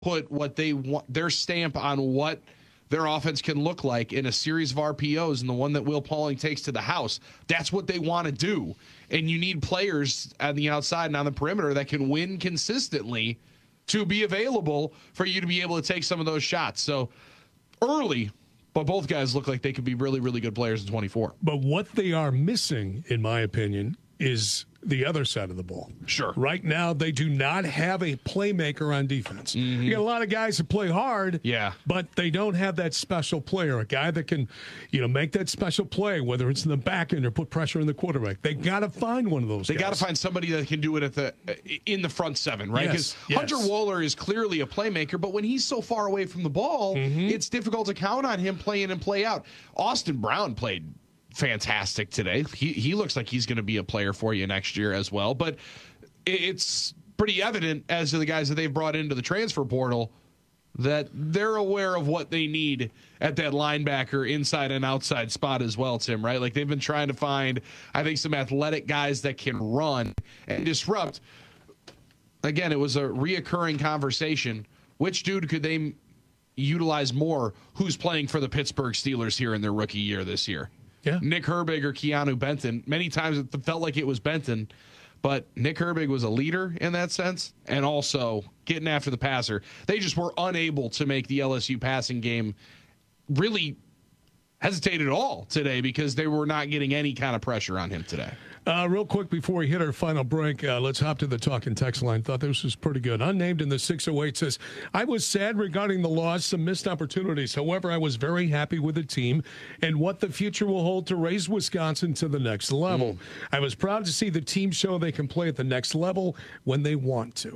put what they want, their stamp on what their offense can look like in a series of RPOs, and the one that Will Pauling takes to the house. That's what they want to do. And you need players on the outside and on the perimeter that can win consistently to be available for you to be able to take some of those shots. So early, but both guys look like they could be really, really good players in 24. But what they are missing, in my opinion, is the other side of the ball. Sure. Right now, they do not have a playmaker on defense. Mm-hmm. You got a lot of guys that play hard, but they don't have that special player, a guy that can, make that special play, whether it's in the back end or put pressure on the quarterback. They got to find one of those guys. They got to find somebody that can do it in the front seven, right? Because Hunter Wohler is clearly a playmaker, but when he's so far away from the ball, it's difficult to count on him play in and play out. Austin Brown played fantastic today. He looks like he's going to be a player for you next year as well. But it's pretty evident as to the guys that they've brought into the transfer portal that they're aware of what they need at that linebacker inside and outside spot as well, Tim, right? Like they've been trying to find, I think, some athletic guys that can run and disrupt. Again, it was a reoccurring conversation. Which dude could they utilize more who's playing for the Pittsburgh Steelers here in their rookie year this year? Yeah. Nick Herbig or Keanu Benton. Many times it felt like it was Benton, but Nick Herbig was a leader in that sense and also getting after the passer. They just were unable to make the LSU passing game really hesitate at all today because they were not getting any kind of pressure on him today. Real quick before we hit our final break, let's hop to the talking text line. Thought this was pretty good. Unnamed in the 608 says, I was sad regarding the loss, some missed opportunities. However, I was very happy with the team and what the future will hold to raise Wisconsin to the next level. I was proud to see the team show they can play at the next level when they want to.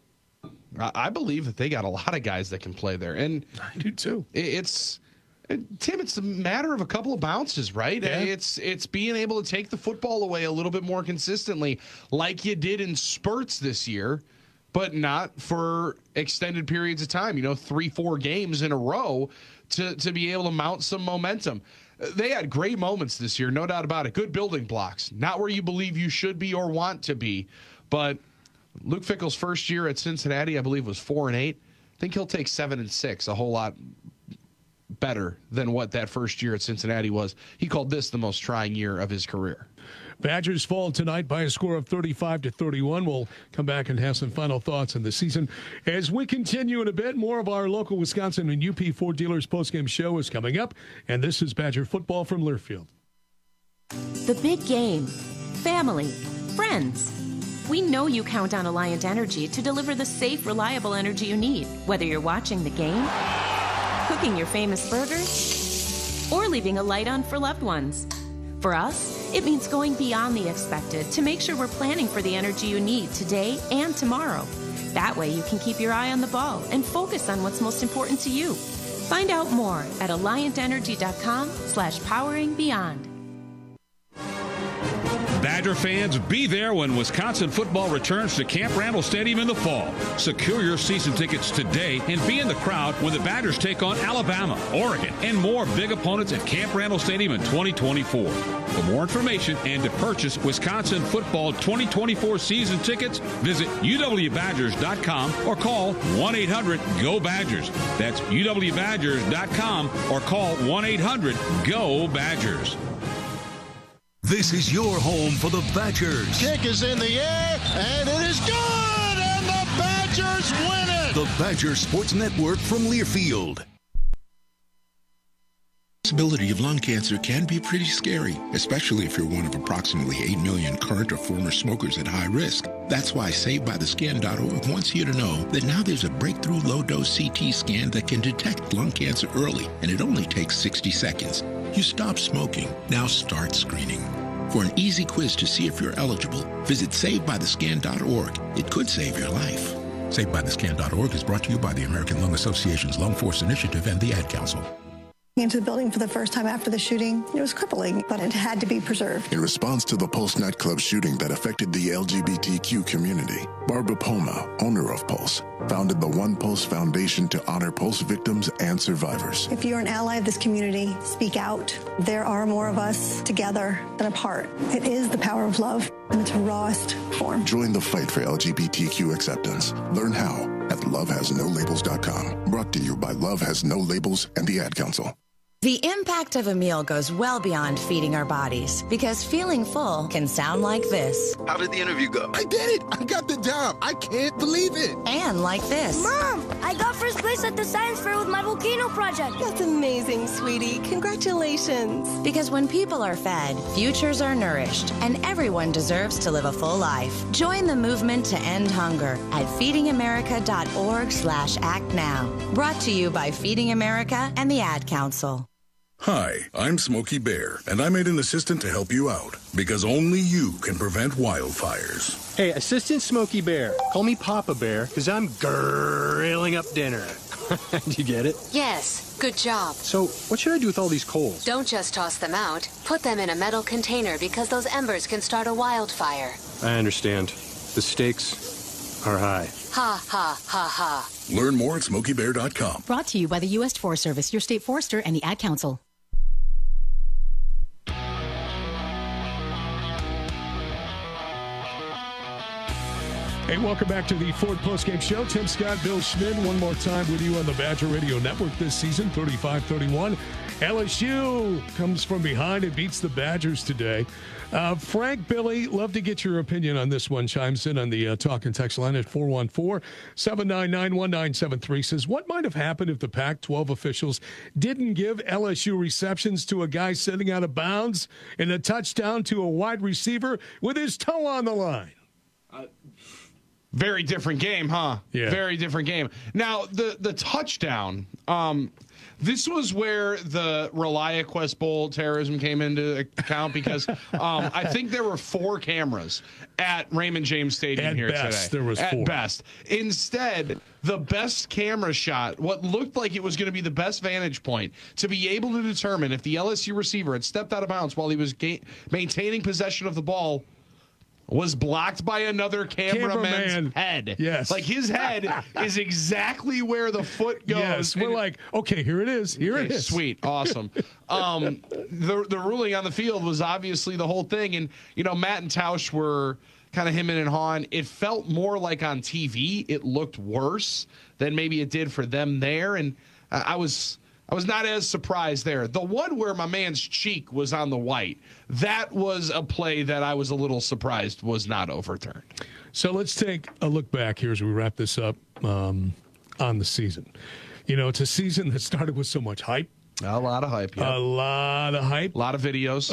I believe that they got a lot of guys that can play there. And I do too. Tim, it's a matter of a couple of bounces, right? Yeah. It's being able to take the football away a little bit more consistently like you did in spurts this year, but not for extended periods of time, 3-4 games in a row to be able to mount some momentum. They had great moments this year, no doubt about it. Good building blocks, not where you believe you should be or want to be, but Luke Fickell's first year at Cincinnati, I believe, was 4-8. I think he'll take 7-6, a whole lot better than what that first year at Cincinnati was. He called this the most trying year of his career. Badgers fall tonight by a score of 35-31. We'll come back and have some final thoughts on the season. As we continue in a bit, more of our local Wisconsin and UP Ford Dealers postgame show is coming up, and this is Badger football from Learfield. The big game, family, friends. We know you count on Alliant Energy to deliver the safe, reliable energy you need, whether you're watching the game, cooking your famous burgers, or leaving a light on for loved ones. For us, it means going beyond the expected to make sure we're planning for the energy you need today and tomorrow. That way you can keep your eye on the ball and focus on what's most important to you. Find out more at alliantenergy.com/poweringbeyond. Badger fans, be there when Wisconsin football returns to Camp Randall Stadium in the fall. Secure your season tickets today and be in the crowd when the Badgers take on Alabama, Oregon, and more big opponents at Camp Randall Stadium in 2024. For more information and to purchase Wisconsin football 2024 season tickets, visit uwbadgers.com or call 1-800-GO-BADGERS. That's uwbadgers.com or call 1-800-GO-BADGERS. This is your home for the Badgers. Kick is in the air, and it is good, and the Badgers win it. The Badger Sports Network from Learfield. The possibility of lung cancer can be pretty scary, especially if you're one of approximately 8 million current or former smokers at high risk. That's why SaveByTheScan.org wants you to know that now there's a breakthrough low-dose CT scan that can detect lung cancer early, and it only takes 60 seconds. You stop smoking, now start screening. For an easy quiz to see if you're eligible, visit SaveByTheScan.org. It could save your life. SaveByTheScan.org is brought to you by the American Lung Association's Lung Force Initiative and the Ad Council. Into the building for the first time after the shooting. It was crippling, but it had to be preserved. In response to the Pulse nightclub shooting that affected the LGBTQ community, Barbara Poma, owner of Pulse, founded the One Pulse Foundation to honor Pulse victims and survivors. If you're an ally of this community, speak out. There are more of us together than apart. It is the power of love in its rawest form. Join the fight for LGBTQ acceptance. Learn how at lovehasnolabels.com. Brought to you by Love Has No Labels and the Ad Council. The impact of a meal goes well beyond feeding our bodies, because feeling full can sound like this. How did the interview go? I did it! I got the job! I can't believe it! And like this. Mom, I got first place at the science fair with my volcano project. That's amazing, sweetie. Congratulations. Because when people are fed, futures are nourished, and everyone deserves to live a full life. Join the movement to end hunger at feedingamerica.org/act now. Brought to you by Feeding America and the Ad Council. Hi, I'm Smokey Bear, and I made an assistant to help you out, because only you can prevent wildfires. Hey, Assistant Smokey Bear. Call me Papa Bear, because I'm grilling up dinner. Do you get it? Yes, good job. So, what should I do with all these coals? Don't just toss them out. Put them in a metal container, because those embers can start a wildfire. I understand. The stakes are high. Ha, ha, ha, ha. Learn more at SmokeyBear.com. Brought to you by the U.S. Forest Service, your state forester, and the Ad Council. Hey, welcome back to the Ford Postgame Show. Tim Scott, Bill Schmidt, one more time with you on the Badger Radio Network this season, 35-31. LSU comes from behind and beats the Badgers today. Frank, Billy, love to get your opinion on this one. Chimes in on the talk and text line at 414-799-1973. Says, what might have happened if the Pac-12 officials didn't give LSU receptions to a guy sitting out of bounds and a touchdown to a wide receiver with his toe on the line? Very different game, huh? Yeah. Very different game. Now, the touchdown, this was where the ReliaQuest Bowl terrorism came into account, because I think there were 4 cameras at Raymond James Stadium here best, today. There was 4. At best. Instead, the best camera shot, what looked like it was going to be the best vantage point, to be able to determine if the LSU receiver had stepped out of bounds while he was maintaining possession of the ball, was blocked by another cameraman's head. Yes. Like, his head is exactly where the foot goes. Yes, we're like, okay, here it is. Here it is. Sweet. Awesome. The ruling on the field was obviously the whole thing. And, Matt and Tausch were kind of hemming and hawing. It felt more like on TV it looked worse than maybe it did for them there. And I was not as surprised there. The one where my man's cheek was on the white, that was a play that I was a little surprised was not overturned. So let's take a look back here as we wrap this up on the season. It's a season that started with so much hype. A lot of hype, yeah. A lot of hype. A lot of videos.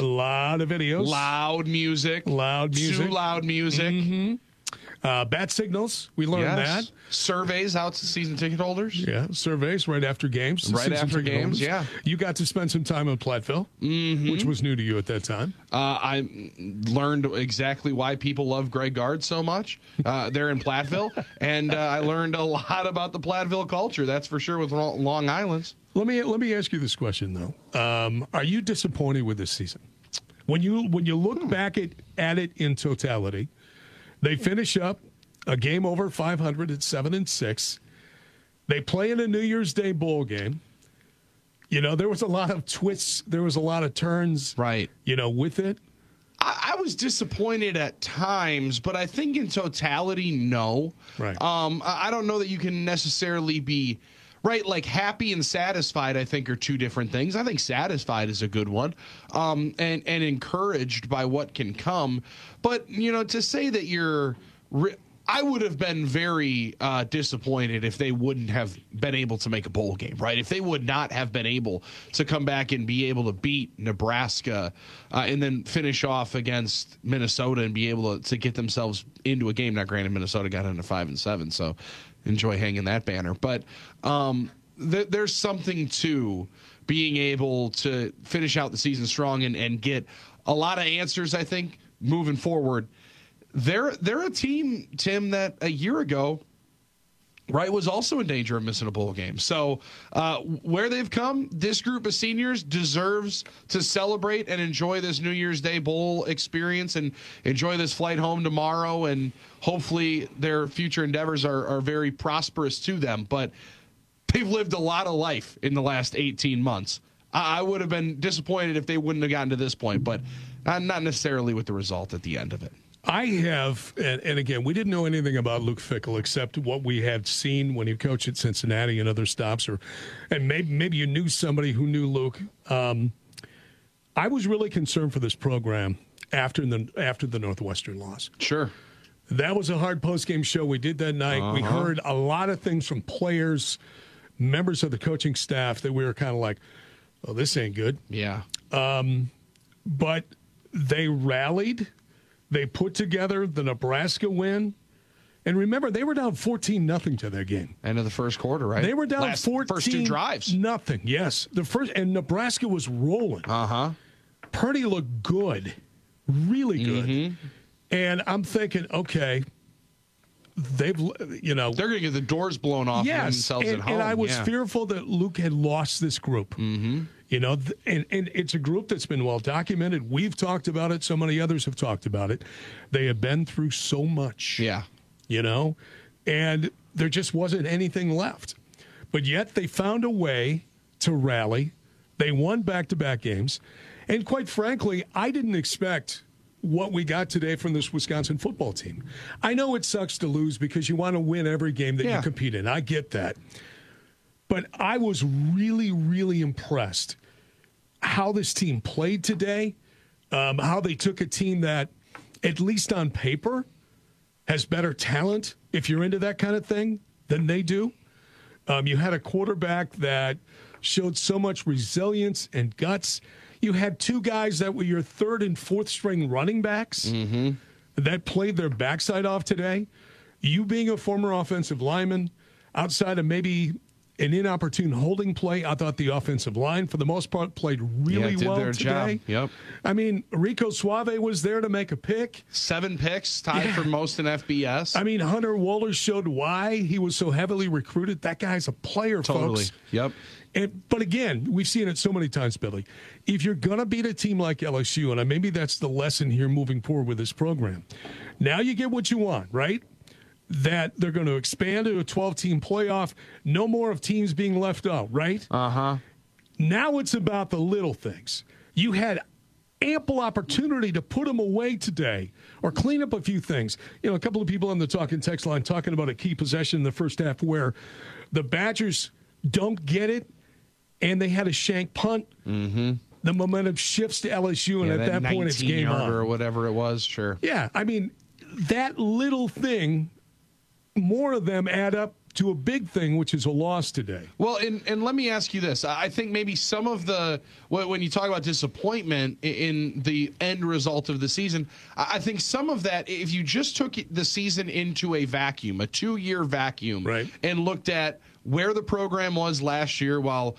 Loud music. Too loud music. Mm-hmm. Bat signals, we learned that. Surveys out to season ticket holders. Yeah, surveys right after games. Right after games, yeah. You got to spend some time in Platteville, which was new to you at that time. I learned exactly why people love Greg Gard so much there in Platteville, and I learned a lot about the Platteville culture, that's for sure, with Long Island's. Let me ask you this question, though. Are you disappointed with this season? When you look back at it in totality, they finish up a game over 500 at 7-6. They play in a New Year's Day bowl game. There was a lot of twists. There was a lot of turns. Right. With it. I was disappointed at times, but I think in totality, no. Right. I don't know that you can necessarily be right. Like, happy and satisfied, I think, are two different things. I think satisfied is a good one, and encouraged by what can come. But, to say that I would have been very disappointed if they wouldn't have been able to make a bowl game, right? If they would not have been able to come back and be able to beat Nebraska and then finish off against Minnesota and be able to get themselves into a game. Now, granted, Minnesota got into 5-7, so enjoy hanging that banner. But there's something to being able to finish out the season strong and get a lot of answers, I think, moving forward. They're a team, Tim, that a year ago, right, was also in danger of missing a bowl game. So where they've come, this group of seniors deserves to celebrate and enjoy this New Year's Day bowl experience and enjoy this flight home tomorrow. And hopefully their future endeavors are very prosperous to them. But they've lived a lot of life in the last 18 months. I would have been disappointed if they wouldn't have gotten to this point, but not necessarily with the result at the end of it. I have, and again, we didn't know anything about Luke Fickell except what we had seen when he coached at Cincinnati and other stops, and maybe you knew somebody who knew Luke. I was really concerned for this program after the Northwestern loss. Sure. That was a hard post-game show we did that night. We heard a lot of things from players, members of the coaching staff that we were kind of like, oh, this ain't good. Yeah. But they rallied. They put together the Nebraska win. And remember, they were down 14-0 to their game. End of the first quarter, right? They were down 14-0. First two drives. Nothing. Yes. And Nebraska was rolling. Purdy looked good. Really good. And I'm thinking, okay, they're going to get the doors blown off themselves at home. And I was fearful that Luke had lost this group. And it's a group that's been well documented. We've talked about it. So many others have talked about it. They have been through so much. Yeah. And there just wasn't anything left. But yet they found a way to rally. They won back-to-back games. And quite frankly, I didn't expect what we got today from this Wisconsin football team. I know it sucks to lose because you want to win every game that you compete in. I get that. But I was really, really impressed how this team played today, how they took a team that, at least on paper, has better talent, if you're into that kind of thing, than they do. You had a quarterback that showed so much resilience and guts. You had two guys that were your third and fourth string running backs that played their backside off today. You being a former offensive lineman, outside of maybe an inopportune holding play, I thought the offensive line, for the most part, played really well their today. Job. Yep. I mean, Rico Suave was there to make a pick. 7 picks, tied for most in FBS. I mean, Hunter Wohler showed why he was so heavily recruited. That guy's a player, folks. Yep. But again, we've seen it so many times, Billy. If you're going to beat a team like LSU, and maybe that's the lesson here moving forward with this program, now you get what you want, right? That they're going to expand to a 12-team playoff. No more of teams being left out, right? Now it's about the little things. You had ample opportunity to put them away today or clean up a few things. A couple of people on the talking text line talking about a key possession in the first half where the Badgers don't get it and they had a shank punt. The momentum shifts to LSU, and at that point it's game on. Or whatever it was, sure. Yeah, I mean, that little thing, more of them add up to a big thing, which is a loss today. Well, and let me ask you this. I think maybe some of when you talk about disappointment in the end result of the season, I think some of that, if you just took the season into a vacuum, a 2-year vacuum, and looked at where the program was last year while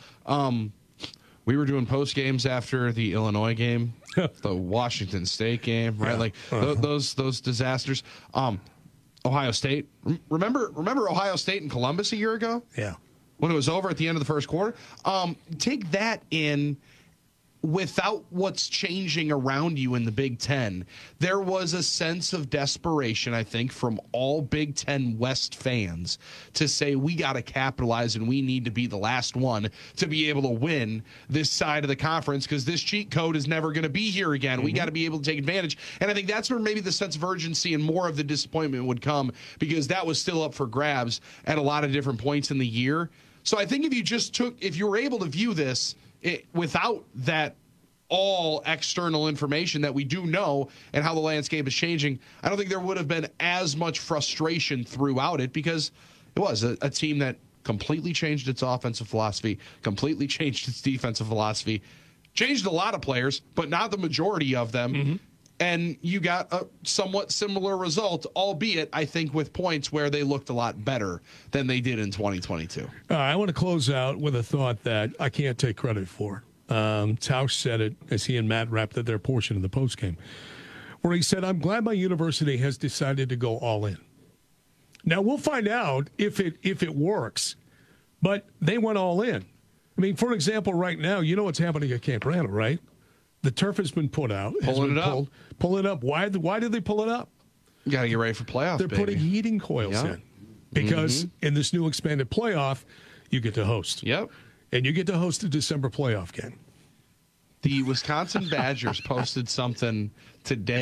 we were doing post games after the Illinois game, the Washington State game, right? Like those disasters. Ohio State. Remember Ohio State and Columbus a year ago? Yeah. When it was over at the end of the first quarter? Take that in without what's changing around you in the Big Ten. There was a sense of desperation, I think, from all Big Ten West fans to say we got to capitalize and we need to be the last one to be able to win this side of the conference because this cheat code is never going to be here again. We got to be able to take advantage. And I think that's where maybe the sense of urgency and more of the disappointment would come because that was still up for grabs at a lot of different points in the year. So I think if you were able to view this without that all external information that we do know and how the landscape is changing, I don't think there would have been as much frustration throughout it because it was a team that completely changed its offensive philosophy, completely changed its defensive philosophy, changed a lot of players, but not the majority of them. And you got a somewhat similar result, albeit, I think, with points where they looked a lot better than they did in 2022. I want to close out with a thought that I can't take credit for. Tausch said it as he and Matt wrapped up their portion of the postgame, where he said, I'm glad my university has decided to go all in. Now, we'll find out if it works, but they went all in. I mean, for example, right now, you know what's happening at Camp Randall, right? The turf has been put out. Pulling it up. Why did they pull it up? You got to get ready for playoffs, They're putting heating coils in. Because in this new expanded playoff, you get to host. Yep. And you get to host a December playoff game. The Wisconsin Badgers posted something today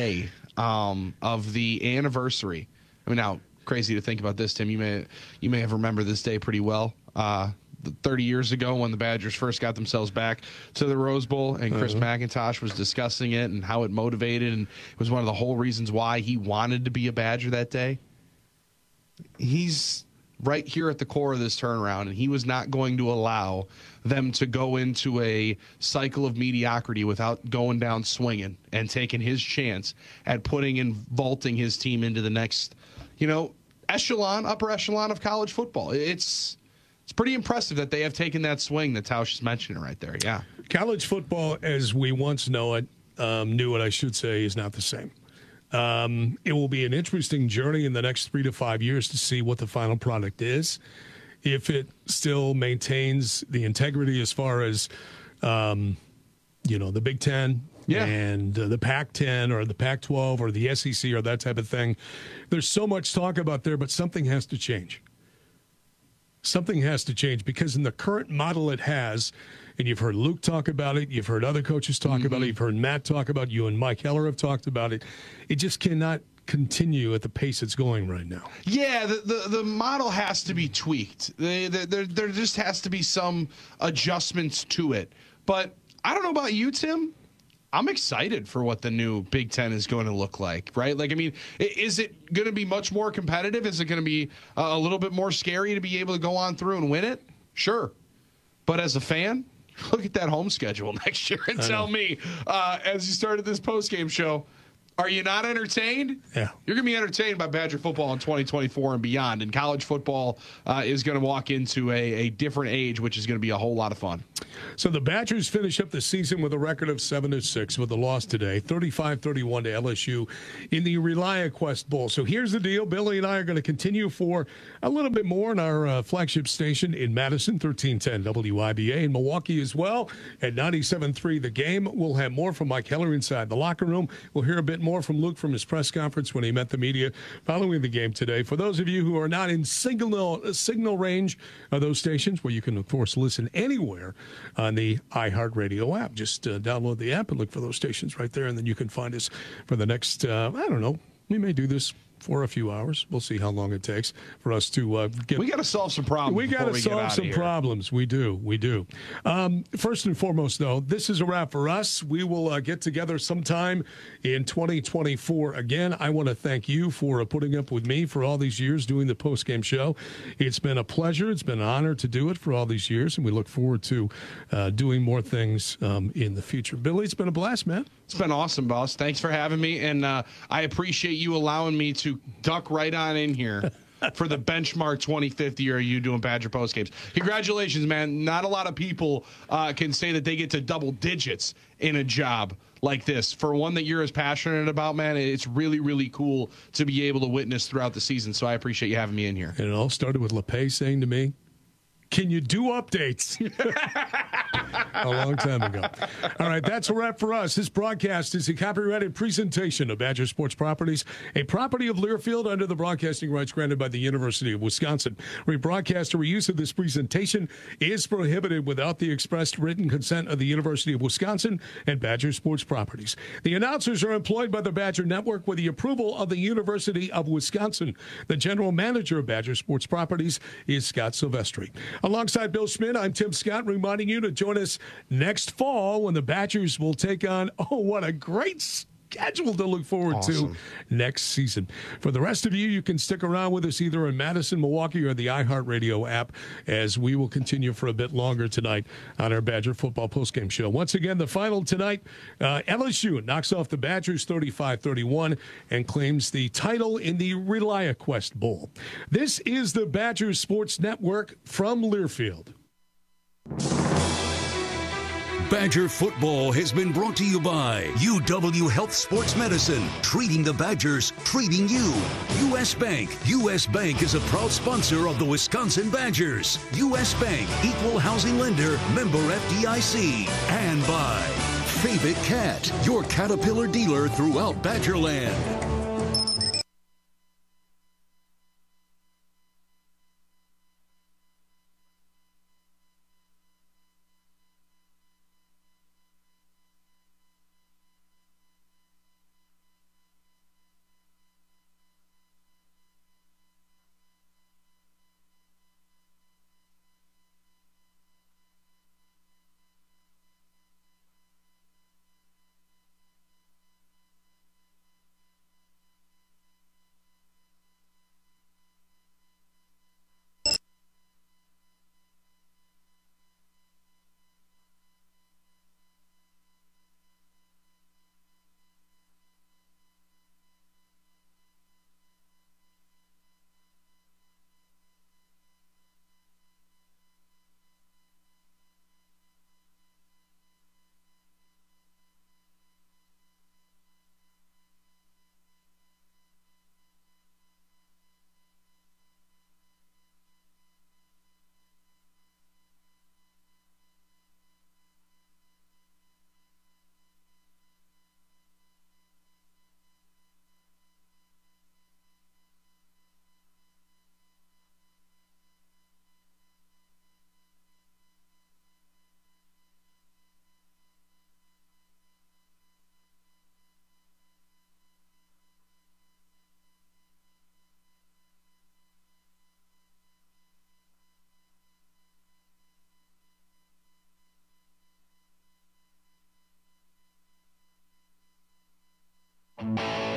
of the anniversary. I mean, now crazy to think about this, Tim. You may have remembered this day pretty well. 30 years ago when the Badgers first got themselves back to the Rose Bowl, and Chris McIntosh was discussing it and how it motivated, and it was one of the whole reasons why he wanted to be a Badger that day. He's right here at the core of this turnaround, and he was not going to allow them to go into a cycle of mediocrity without going down swinging and taking his chance at putting and vaulting his team into the next, upper echelon of college football. It's pretty impressive that they have taken that swing that Tausch is mentioning right there. Yeah. College football, as we once knew it, is not the same. It will be an interesting journey in the next 3 to 5 years to see what the final product is. If it still maintains the integrity as far as, the Big Ten and the Pac-10 or the Pac-12 or the SEC or that type of thing. There's so much talk about there, but something has to change. Something has to change because in the current model it has, and you've heard Luke talk about it, you've heard other coaches talk about it, you've heard Matt talk about it, you and Mike Heller have talked about it. It just cannot continue at the pace it's going right now. Yeah, the model has to be tweaked. There just has to be some adjustments to it. But I don't know about you, Tim. I'm excited for what the new Big Ten is going to look like, right? Is it going to be much more competitive? Is it going to be a little bit more scary to be able to go on through and win it? Sure. But as a fan, look at that home schedule next year and tell me, as you started this postgame show, are you not entertained? Yeah. You're going to be entertained by Badger football in 2024 and beyond. And college football is going to walk into a different age, which is going to be a whole lot of fun. So the Badgers finish up the season with a record of 7-6 with a loss today, 35-31 to LSU in the ReliaQuest Bowl. So here's the deal. Billy and I are going to continue for a little bit more in our flagship station in Madison, 1310 WIBA, in Milwaukee as well at 97.3 The Game. We'll have more from Mike Heller inside the locker room. We'll hear a bit more from Luke from his press conference when he met the media following the game today. For those of you who are not in signal range of those stations, where you can, of course, listen anywhere on the iHeartRadio app. Just download the app and look for those stations right there, and then you can find us for the next, we may do this for a few hours. We'll see how long it takes for us to get. We got to solve some problems. We got to solve some problems. We do. First and foremost, though, this is a wrap for us. We will get together sometime in 2024 again. I want to thank you for putting up with me for all these years doing the postgame show. It's been a pleasure. It's been an honor to do it for all these years, and we look forward to doing more things in the future. Billy, it's been a blast, man. It's been awesome, boss. Thanks for having me, and I appreciate you allowing me to duck right on in here for the benchmark 25th year of you doing Badger Post Games. Congratulations, man. Not a lot of people can say that they get to double digits in a job like this. For one that you're as passionate about, man, it's really, really cool to be able to witness throughout the season, so I appreciate you having me in here. And it all started with LePay saying to me, "Can you do updates?" A long time ago. All right, that's a wrap for us. This broadcast is a copyrighted presentation of Badger Sports Properties, a property of Learfield under the broadcasting rights granted by the University of Wisconsin. Rebroadcast or reuse of this presentation is prohibited without the expressed written consent of the University of Wisconsin and Badger Sports Properties. The announcers are employed by the Badger Network with the approval of the University of Wisconsin. The general manager of Badger Sports Properties is Scott Silvestri. Alongside Bill Schmidt, I'm Tim Scott, reminding you to join us next fall when the Badgers will take on, what a great schedule to look forward to next season. For the rest of you, you can stick around with us either in Madison, Milwaukee, or the iHeartRadio app, as we will continue for a bit longer tonight on our Badger football postgame show. Once again, the final tonight, LSU knocks off the Badgers 35-31 and claims the title in the ReliaQuest Bowl. This is the Badger Sports Network from Learfield. Badger football has been brought to you by UW Health Sports Medicine, treating the Badgers, treating you. U.S. Bank. U.S. Bank is a proud sponsor of the Wisconsin Badgers. U.S. Bank, equal housing lender, member FDIC. And by Favorite Cat, your Caterpillar dealer throughout Badgerland.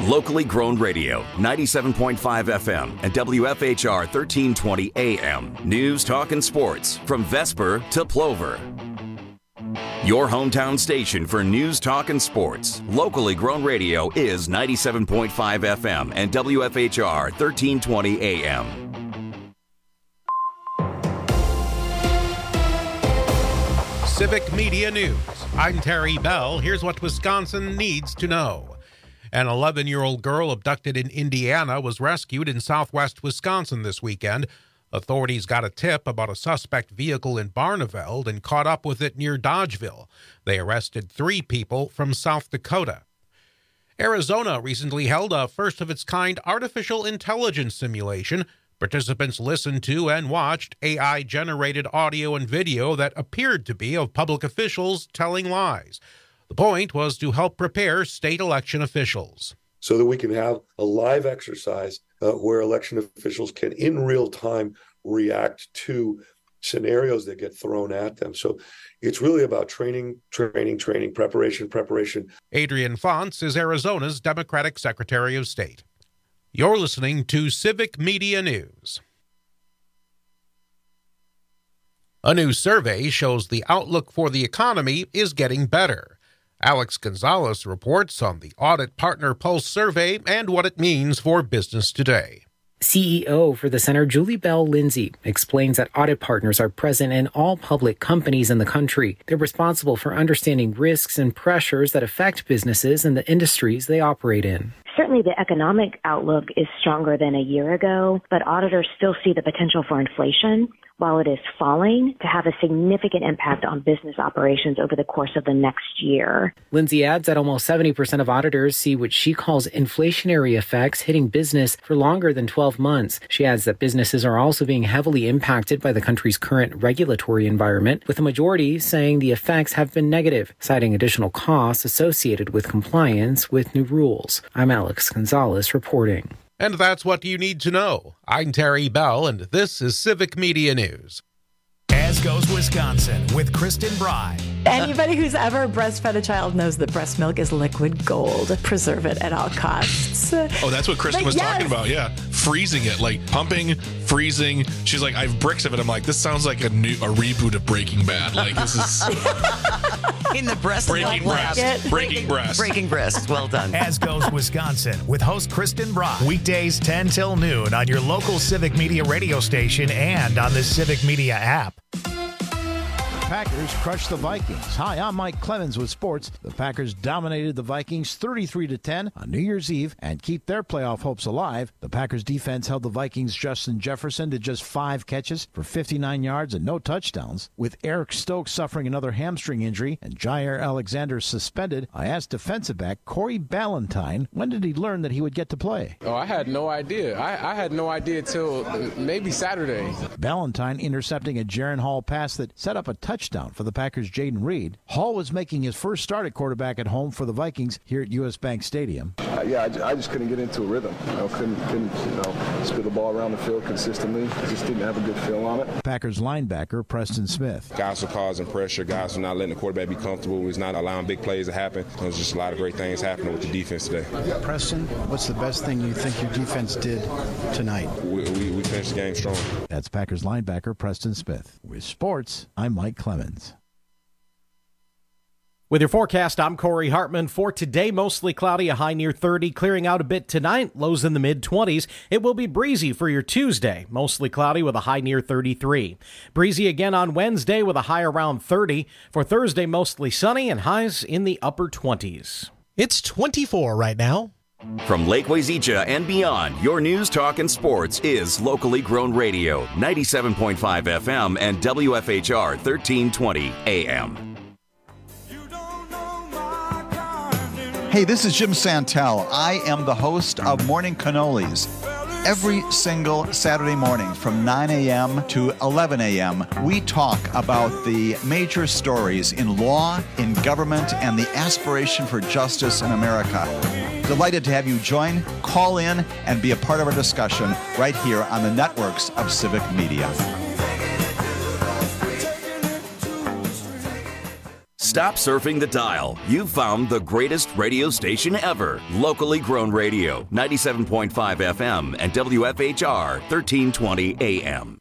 Locally grown radio, 97.5 FM and WFHR 1320 AM. News, talk, and sports from Vesper to Plover. Your hometown station for news, talk, and sports. Locally grown radio is 97.5 FM and WFHR 1320 AM. Civic Media News. I'm Terry Bell. Here's what Wisconsin needs to know. An 11-year-old girl abducted in Indiana was rescued in southwest Wisconsin this weekend. Authorities got a tip about a suspect vehicle in Barneveld and caught up with it near Dodgeville. They arrested 3 people from South Dakota. Arizona recently held a first-of-its-kind artificial intelligence simulation. Participants listened to and watched AI-generated audio and video that appeared to be of public officials telling lies. The point was to help prepare state election officials. So that we can have a live exercise where election officials can, in real time, react to scenarios that get thrown at them. So it's really about training, preparation. Adrian Fonts is Arizona's Democratic Secretary of State. You're listening to Civic Media News. A new survey shows the outlook for the economy is getting better. Alex Gonzalez reports on the Audit Partner Pulse survey and what it means for business today. CEO for the center, Julie Bell Lindsay, explains that audit partners are present in all public companies in the country. They're responsible for understanding risks and pressures that affect businesses and the industries they operate in. Certainly the economic outlook is stronger than a year ago, but auditors still see the potential for inflation, while it is falling, to have a significant impact on business operations over the course of the next year. Lindsay adds that almost 70% of auditors see what she calls inflationary effects hitting business for longer than 12 months. She adds that businesses are also being heavily impacted by the country's current regulatory environment, with the majority saying the effects have been negative, citing additional costs associated with compliance with new rules. I'm Alex Gonzalez reporting. And that's what you need to know. I'm Terry Bell, and this is Civic Media News. As goes Wisconsin with Kristen Bry. Anybody who's ever breastfed a child knows that breast milk is liquid gold. Preserve it at all costs. Oh, that's what Kristen was talking about. Yeah, freezing it, like pumping, freezing. She's like, I have bricks of it. I'm like, this sounds like a reboot of Breaking Bad. Like this is in the breast. Breaking breast. Breaking breast. Well done. As goes Wisconsin with host Kristen Bry. Weekdays 10 till noon on your local Civic Media radio station and on the Civic Media app. Packers crushed the Vikings. Hi, I'm Mike Clemens with sports. The Packers dominated the Vikings 33-10 on New Year's Eve and keep their playoff hopes alive. The Packers defense held the Vikings' Justin Jefferson to just 5 catches for 59 yards and no touchdowns. With Eric Stokes suffering another hamstring injury and Jair Alexander suspended, I asked defensive back Corey Ballantyne, when did he learn that he would get to play? Oh, I had no idea. I had no idea till maybe Saturday. Ballantyne intercepting a Jaren Hall pass that set up a touchdown for the Packers' Jaden Reed. Hall was making his first start at quarterback at home for the Vikings here at U.S. Bank Stadium. I just couldn't get into a rhythm. Couldn't spit the ball around the field consistently. Just didn't have a good feel on it. Packers linebacker Preston Smith. Guys were causing pressure. Guys were not letting the quarterback be comfortable. He was not allowing big plays to happen. There was just a lot of great things happening with the defense today. Preston, what's the best thing you think your defense did tonight? We finished the game strong. That's Packers linebacker Preston Smith. With sports, I'm Mike Clemens. With your forecast, I'm Corey Hartman. For today, mostly cloudy, a high near 30, clearing out a bit tonight, lows in the mid-20s. It will be breezy for your Tuesday, mostly cloudy with a high near 33. Breezy again on Wednesday with a high around 30. For Thursday, mostly sunny and highs in the upper 20s. It's 24 right now. From Lake Wazeecha and beyond, your news, talk, and sports is locally grown radio, 97.5 FM and WFHR 1320 AM. Hey, this is Jim Santel. I am the host of Morning Cannolis. Every single Saturday morning from 9 a.m. to 11 a.m., we talk about the major stories in law, in government, and the aspiration for justice in America. Delighted to have you join, call in, and be a part of our discussion right here on the networks of Civic Media. Stop surfing the dial. You've found the greatest radio station ever. Locally grown radio, 97.5 FM and WFHR 1320 AM.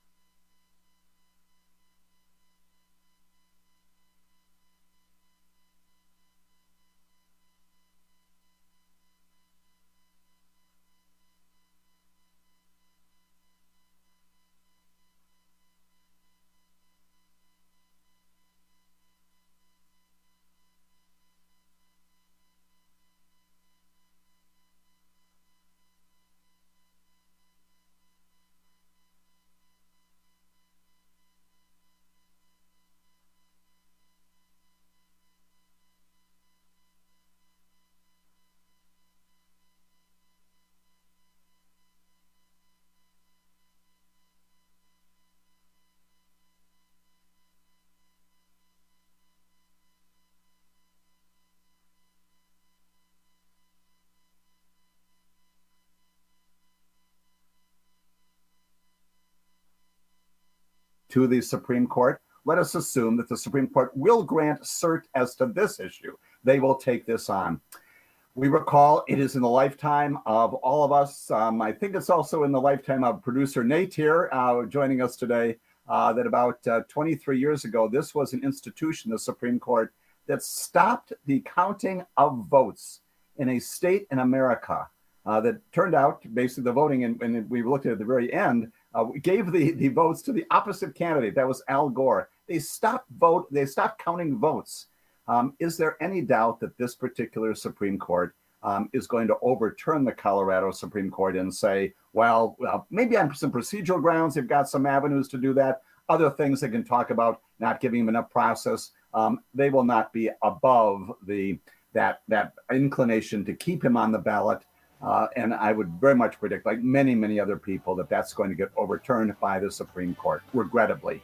To the Supreme Court, let us assume that the Supreme Court will grant cert as to this issue. They will take this on. We recall it is in the lifetime of all of us. I think it's also in the lifetime of producer Nate here, joining us today, that about 23 years ago, this was an institution, the Supreme Court, that stopped the counting of votes in a state in America that turned out, basically the voting, and we looked at the very end, gave the votes to the opposite candidate. That was Al Gore. They stopped counting votes. Is there any doubt that this particular Supreme Court is going to overturn the Colorado Supreme Court and say, well, maybe on some procedural grounds, they've got some avenues to do that. Other things they can talk about, not giving them enough process. They will not be above that inclination to keep him on the ballot. And I would very much predict, like many, many other people, that that's going to get overturned by the Supreme Court, regrettably.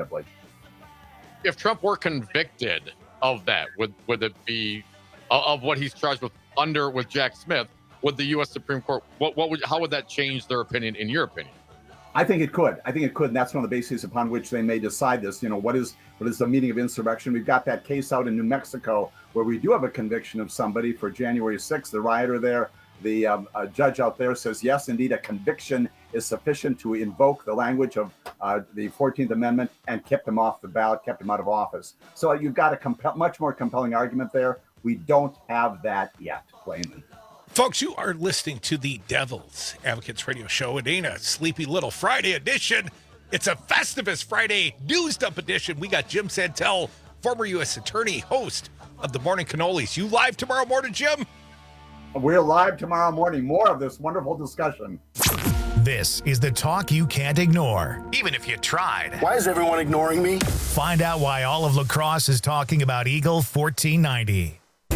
If Trump were convicted of that, would it be of what he's charged with with Jack Smith? Would the U.S. Supreme Court how would that change their opinion? In your opinion? I think it could. And that's one of the bases upon which they may decide this. What is the meaning of insurrection? We've got that case out in New Mexico where we do have a conviction of somebody for January 6th, the rioter there. The judge out there says, yes, indeed, a conviction is sufficient to invoke the language of the 14th Amendment and kept him off the ballot, kept him out of office. So you've got a much more compelling argument there. We don't have that yet, plainly. Folks, you are listening to the Devil's Advocates Radio Show. It ain't a sleepy little Friday edition. It's a Festivus Friday news dump edition. We got Jim Santel, former U.S. attorney, host of the Morning Cannolis. You live tomorrow morning, Jim? We're live tomorrow morning. More of this wonderful discussion. This is the talk you can't ignore, even if you tried. Why is everyone ignoring me? Find out why all of La Crosse is talking about Eagle 1490.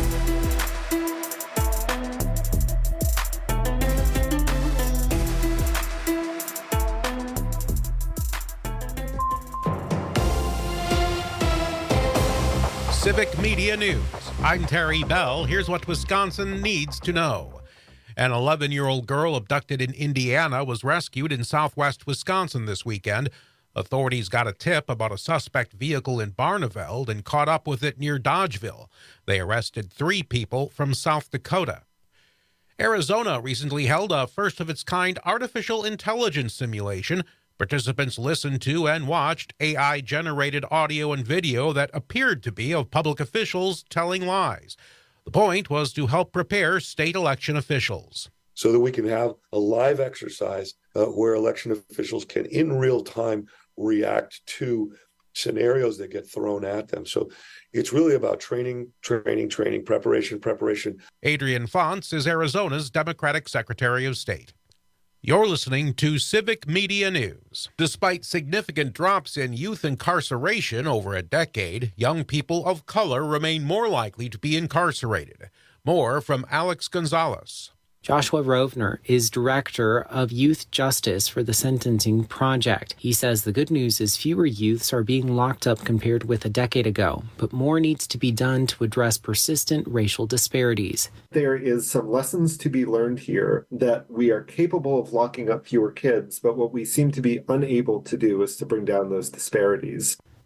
Civic Media News. I'm Terry Bell. Here's what Wisconsin needs to know. An 11-year-old girl abducted in Indiana was rescued in southwest Wisconsin this weekend. Authorities got a tip about a suspect vehicle in Barneveld and caught up with it near Dodgeville. They arrested 3 people from South Dakota. Arizona recently held a first-of-its-kind artificial intelligence simulation. Participants listened to and watched AI-generated audio and video that appeared to be of public officials telling lies. The point was to help prepare state election officials. So that we can have a live exercise where election officials can, in real time, react to scenarios that get thrown at them. So it's really about training, preparation. Adrian Fonts is Arizona's Democratic Secretary of State. You're listening to Civic Media News. Despite significant drops in youth incarceration over a decade, young people of color remain more likely to be incarcerated. More from Alex Gonzalez. Joshua Rovner is director of youth justice for the Sentencing Project. He says the good news is fewer youths are being locked up compared with a decade ago, but more needs to be done to address persistent racial disparities. There is some lessons to be learned here that we are capable of locking up fewer kids, but what we seem to be unable to do is to bring down those disparities.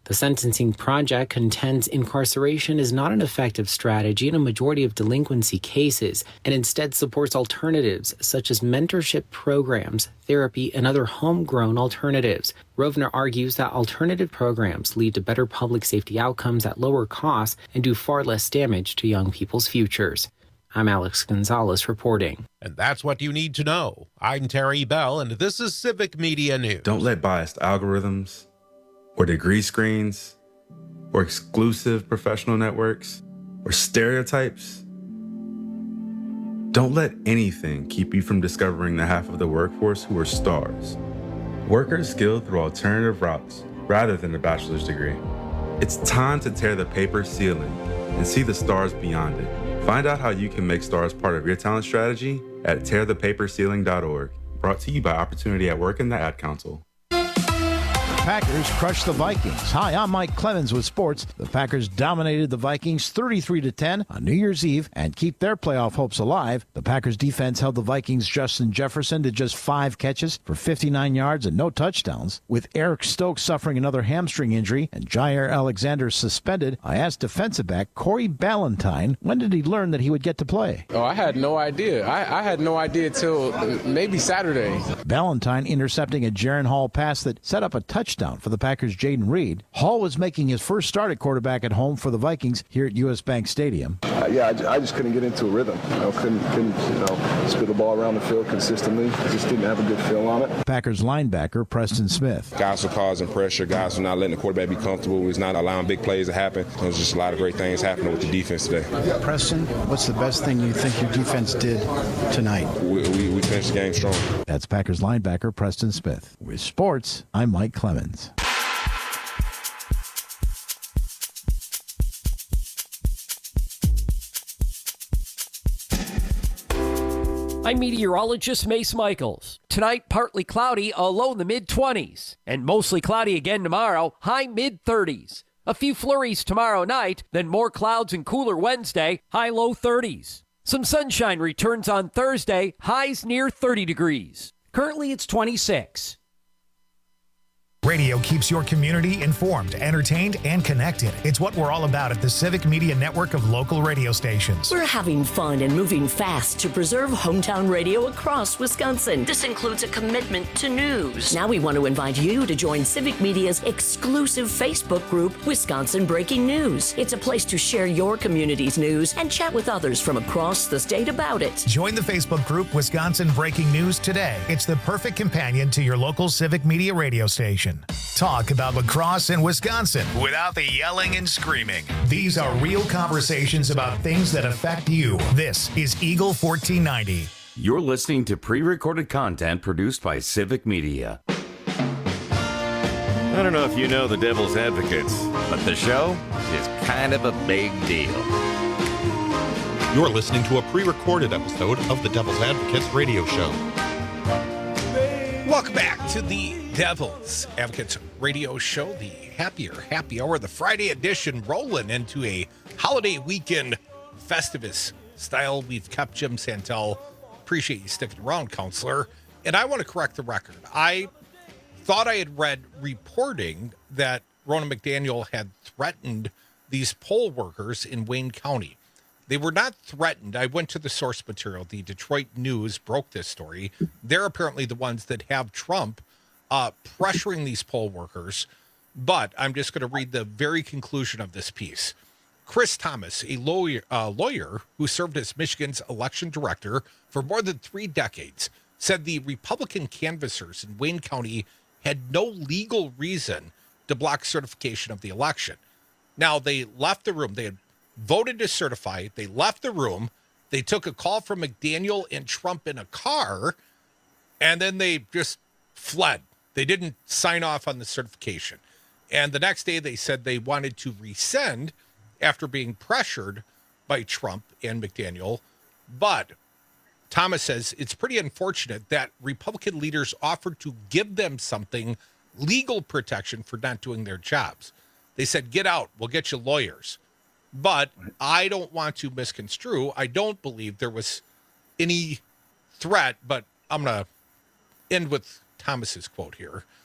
The Sentencing Project contends incarceration is not an effective strategy in a majority of delinquency cases and instead supports alternatives such as mentorship programs, therapy, and other homegrown alternatives. Rovner argues that alternative programs lead to better public safety outcomes at lower costs and do far less damage to young people's futures. I'm Alex Gonzalez reporting. And that's what you need to know. I'm Terry Bell, and this is Civic Media News. Don't let biased algorithms or degree screens or exclusive professional networks or stereotypes. Don't let anything keep you from discovering the half of the workforce who are stars. Workers skilled through alternative routes rather than a bachelor's degree. It's time to tear the paper ceiling and see the stars beyond it. Find out how you can make stars part of your talent strategy at tearthepaperceiling.org. Brought to you by Opportunity at Work and the Ad Council. Packers crushed the Vikings. Hi, I'm Mike Clemens with sports. The Packers dominated the Vikings 33-10 on New Year's Eve and keep their playoff hopes alive. The Packers defense held the Vikings' Justin Jefferson to just 5 catches for 59 yards and no touchdowns. With Eric Stokes suffering another hamstring injury and Jair Alexander suspended, I asked defensive back Corey Ballantyne when did he learn that he would get to play. Oh, I had no idea. I had no idea till maybe Saturday. Ballantyne intercepting a Jaron Hall pass that set up a touchdown for the Packers' Jaden Reed. Hall was making his first start at quarterback at home for the Vikings here at U.S. Bank Stadium. I just couldn't get into a rhythm. Couldn't spit the ball around the field consistently. Just didn't have a good feel on it. Packers linebacker Preston Smith. Guys were causing pressure. Guys were not letting the quarterback be comfortable. He was not allowing big plays to happen. There was just a lot of great things happening with the defense today. Preston, what's the best thing you think your defense did tonight? We finished the game strong. That's Packers linebacker Preston Smith. With sports, I'm Mike Clemens. I'm meteorologist Mace Michaels. Tonight, partly cloudy, a low in the mid-20s. And mostly cloudy again tomorrow, high mid-30s. A few flurries tomorrow night, then more clouds and cooler Wednesday, high low 30s. Some sunshine returns on Thursday, highs near 30 degrees. Currently, it's 26. Radio keeps your community informed, entertained, and connected. It's what we're all about at the Civic Media Network of local radio stations. We're having fun and moving fast to preserve hometown radio across Wisconsin. This includes a commitment to news. Now we want to invite you to join Civic Media's exclusive Facebook group, Wisconsin Breaking News. It's a place to share your community's news and chat with others from across the state about it. Join the Facebook group, Wisconsin Breaking News today. It's the perfect companion to your local Civic Media radio station. Talk about lacrosse in Wisconsin without the yelling and screaming. These are real conversations about things that affect you. This is Eagle 1490. You're listening to pre-recorded content produced by Civic Media. I don't know if you know the Devil's Advocates, but the show is kind of a big deal. You're listening to a pre-recorded episode of the Devil's Advocates radio show. Welcome back to the Devil's Advocates radio show, the happy hour, the Friday edition, rolling into a holiday weekend Festivus style. We've kept Jim Santel. Appreciate you sticking around, counselor. And I want to correct the record. I thought I had read reporting that Ronna McDaniel had threatened these poll workers in Wayne County. They were not threatened. I went to the source material. The Detroit News broke this story. They're apparently the ones that have Trump pressuring these poll workers. But I'm just going to read the very conclusion of this piece. Chris Thomas, a lawyer who served as Michigan's election director for more than 3 decades, said the Republican canvassers in Wayne County had no legal reason to block certification of the election. Now, they left the room. They had voted to certify it. They left the room. They took a call from McDaniel and Trump in a car, and then they just fled. They didn't sign off on the certification. And the next day they said they wanted to rescind after being pressured by Trump and McDaniel. But Thomas says it's pretty unfortunate that Republican leaders offered to give them something, legal protection for not doing their jobs. They said, get out, we'll get you lawyers. But I don't want to misconstrue. I don't believe there was any threat, but I'm going to end with Thomas's quote here.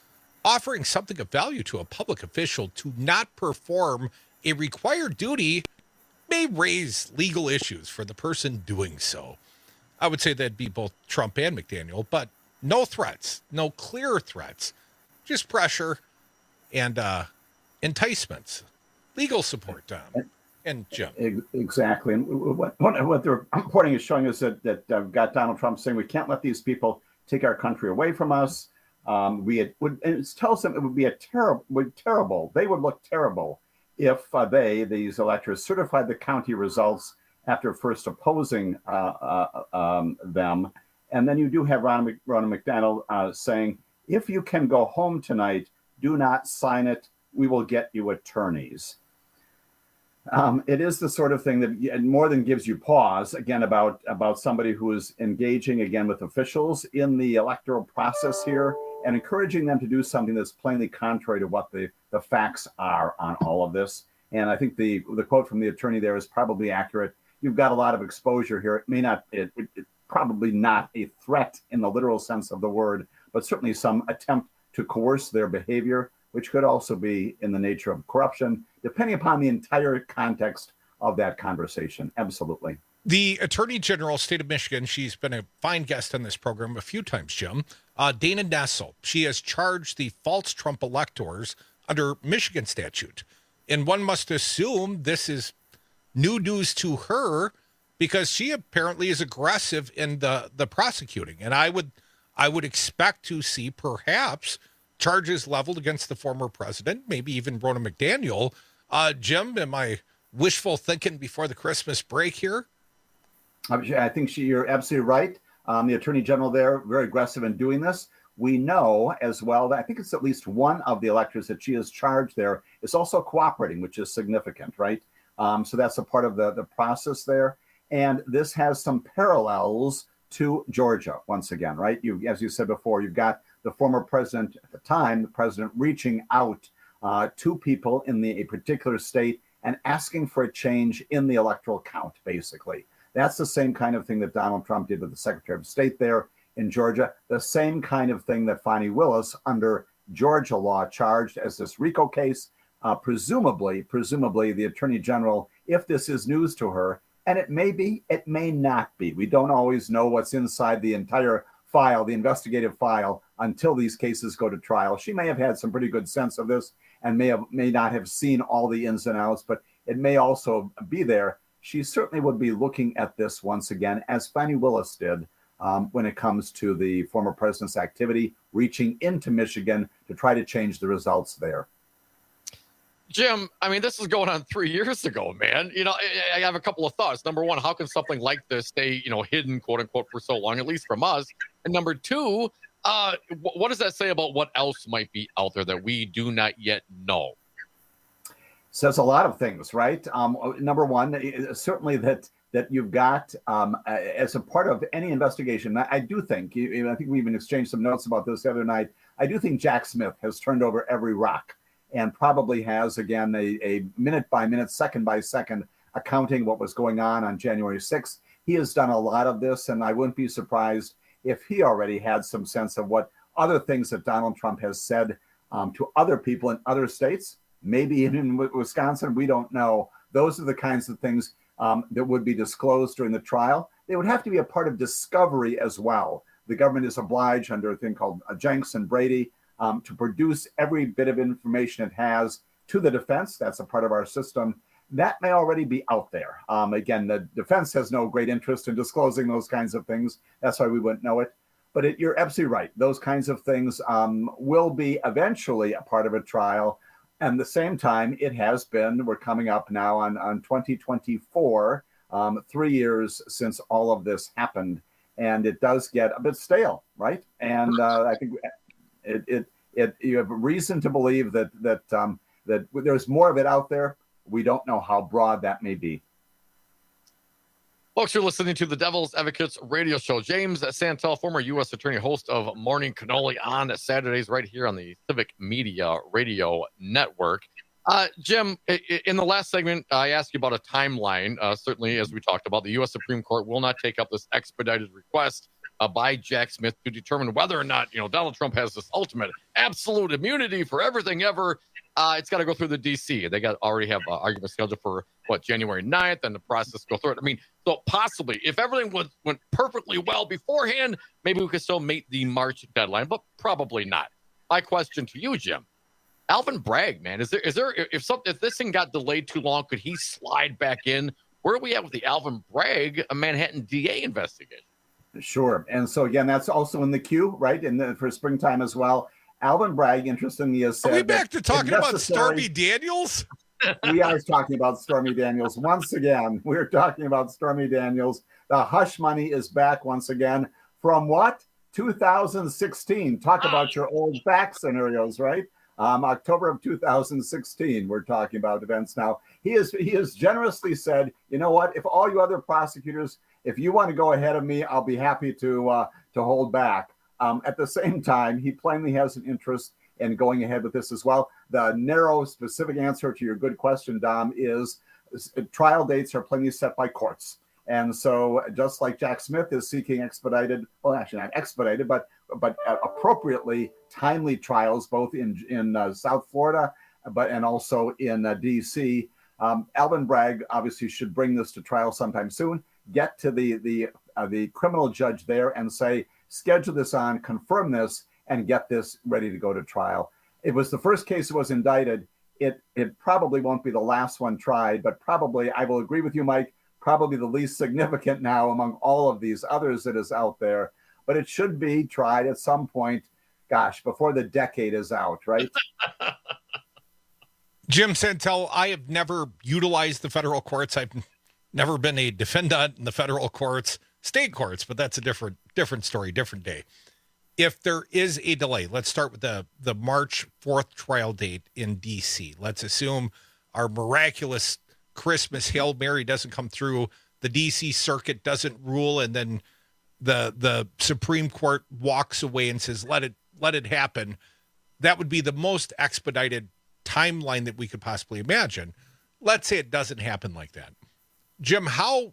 offering something of value to a public official to not perform a required duty may raise legal issues for the person doing so. I would say that'd be both Trump and McDaniel, but no threats, no clear threats, just pressure and enticements, legal support, Tom and Jim. Exactly. And what the reporting is showing us that got Donald Trump saying we can't let these people take our country away from us. It tells them it would be terrible. They would look terrible if these electors, certified the county results after first opposing them. And then you do have Ron McDaniel saying, if you can go home tonight, do not sign it. We will get you attorneys. It is the sort of thing that more than gives you pause, again, about somebody who is engaging, again, with officials in the electoral process here and encouraging them to do something that's plainly contrary to what the facts are on all of this. And I think the quote from the attorney there is probably accurate. You've got a lot of exposure here. It may not, probably not a threat in the literal sense of the word, but certainly some attempt to coerce their behavior, which could also be in the nature of corruption, depending upon the entire context of that conversation. Absolutely. The Attorney General, State of Michigan, she's been a fine guest on this program a few times, Jim. Dana Nessel, she has charged the false Trump electors under Michigan statute. And one must assume this is new news to her because she apparently is aggressive in the prosecuting. And I would expect to see perhaps charges leveled against the former president, maybe even Ronna McDaniel. Jim, am I wishful thinking before the Christmas break here? I think you're absolutely right. The Attorney General there, very aggressive in doing this. We know as well that I think it's at least one of the electors that she has charged there is also cooperating, which is significant, right? So that's a part of the process there. And this has some parallels to Georgia, once again, right? As you said before, you've got the former president at the time, the president reaching out to people in a particular state and asking for a change in the electoral count, basically. That's the same kind of thing that Donald Trump did with the Secretary of State there in Georgia, the same kind of thing that Fani Willis, under Georgia law, charged as this RICO case. Presumably, the Attorney General, if this is news to her, and it may be, it may not be. We don't always know what's inside the entire file, the investigative file, until these cases go to trial. She may have had some pretty good sense of this and may not have seen all the ins and outs, but it may also be there. She certainly would be looking at this once again, as Fani Willis did when it comes to the former president's activity, reaching into Michigan to try to change the results there. Jim, I mean, this is going on 3 years ago, man. I have a couple of thoughts. Number one, how can something like this stay, hidden, quote unquote, for so long, at least from us? And number two, what does that say about what else might be out there that we do not yet know? Says a lot of things, right? Number one, certainly that you've got as a part of any investigation. I do think, I think we even exchanged some notes about this the other night. I do think Jack Smith has turned over every rock and probably has, again, a minute by minute, second by second accounting what was going on January 6th. He has done a lot of this, and I wouldn't be surprised if he already had some sense of what other things that Donald Trump has said to other people in other states, maybe even in Wisconsin. We don't know. Those are the kinds of things that would be disclosed during the trial. They would have to be a part of discovery as well. The government is obliged under a thing called Jenks and Brady to produce every bit of information it has to the defense. That's a part of our system. That may already be out there. Again, the defense has no great interest in disclosing those kinds of things. That's why we wouldn't know it. But you're absolutely right. Those kinds of things will be eventually a part of a trial. And at the same time, it has been, we're coming up now on 2024, 3 years since all of this happened. And it does get a bit stale, right? And I think you have a reason to believe that there's more of it out there. We don't know how broad that may be. Folks, you're listening to the Devil's Advocates radio show. James Santel, former U.S. Attorney, host of Morning Cannoli on Saturdays right here on the Civic Media Radio Network. Jim, in the last segment, I asked you about a timeline. Certainly, as we talked about, the U.S. Supreme Court will not take up this expedited request by Jack Smith to determine whether or not, Donald Trump has this ultimate absolute immunity for everything ever. It's got to go through the D.C. They already have argument scheduled for January 9th, and the process go through it. I mean, so possibly if everything went perfectly well beforehand, maybe we could still meet the March deadline, but probably not. My question to you, Jim, Alvin Bragg, man, is there if this thing got delayed too long, could he slide back in? Where are we at with the Alvin Bragg, a Manhattan DA investigation? Sure. And so, again, that's also in the queue, right? For springtime as well. Alvin Bragg, interestingly, has said... Are we back to talking about Stormy Daniels? We are talking about Stormy Daniels. Once again, we're talking about Stormy Daniels. The hush money is back once again. From what? 2016. Talk about your old back scenarios, right? October of 2016, we're talking about events now. He has generously said, you know what? If all you other prosecutors, if you want to go ahead of me, I'll be happy to hold back. At the same time, he plainly has an interest in going ahead with this as well. The narrow, specific answer to your good question, Dom, is trial dates are plainly set by courts. And so just like Jack Smith is seeking expedited, well, actually not expedited, but appropriately timely trials, both in South Florida, and also in D.C., Alvin Bragg obviously should bring this to trial sometime soon, get to the criminal judge there and say, schedule this on, confirm this, and get this ready to go to trial. It was the first case that was indicted. It probably won't be the last one tried, but probably, I will agree with you, Mike, probably the least significant now among all of these others that is out there. But it should be tried at some point, gosh, before the decade is out, right? Jim Santel, I have never utilized the federal courts. I've never been a defendant in the federal courts, state courts, but that's a different story, different day. If there is a delay, let's start with the March 4th trial date in D.C. Let's assume our miraculous Christmas Hail Mary doesn't come through, the D.C. Circuit doesn't rule, and then the Supreme Court walks away and says, let it happen. That would be the most expedited timeline that we could possibly imagine. Let's say it doesn't happen like that. Jim, how